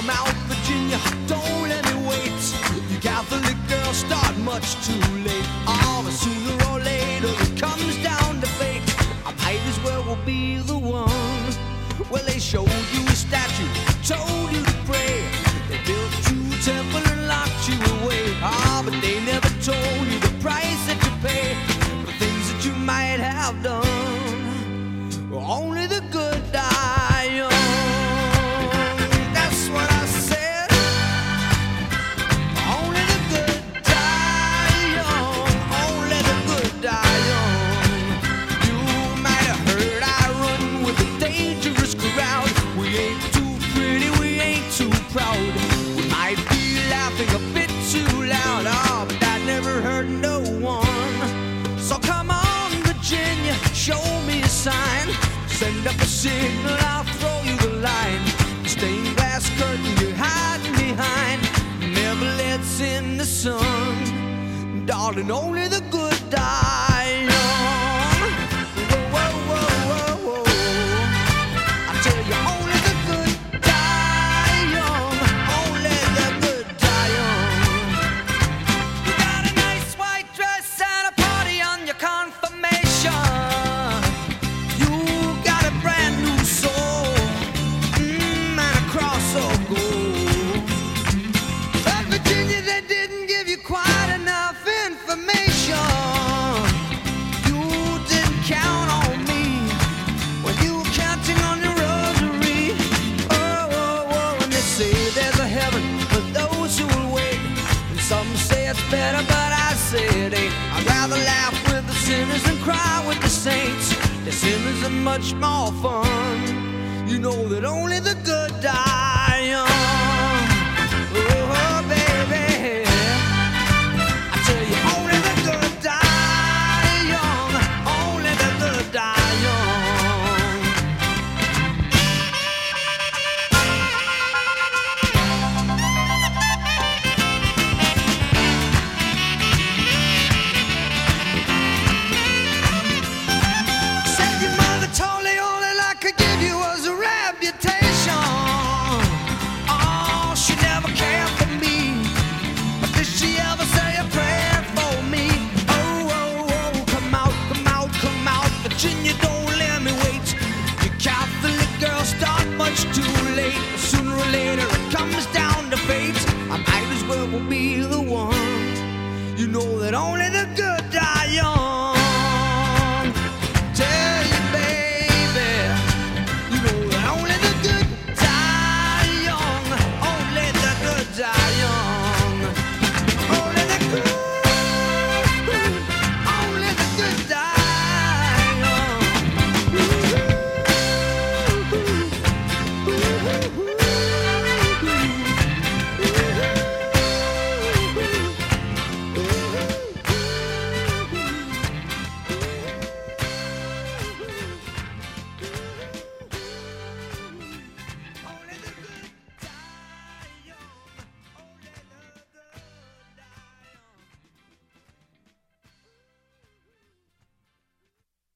Come out, Virginia, don't let me wait. You Catholic girls start much too late. Oh, but sooner or later it comes down to fate. I might as well will be the one. Well, they showed you a statue, told you to pray. They built you a temple and locked you away. Ah, but they never told you the price that you pay for things that you might have done. Only the good die young. That's what I said. Only the good die young. Only the good die young. You might have heard I run with a dangerous crowd. We ain't too pretty, we ain't too proud. We might be laughing a bit too loud. Oh, but that never hurt no one. So come on, Virginia, show me a sign. Send up a signal, I'll throw you the line. Stained glass curtain you're hiding behind never lets in the sun. Darling, only the good die young. Whoa, whoa, whoa, whoa, whoa. I tell you, only the good die young. Only the good die young. You got a nice white dress at a party on your confirmation. Some say it's better, but I say it ain't. I'd rather laugh with the sinners than cry with the saints. The sinners are much more fun. You know that only the good die.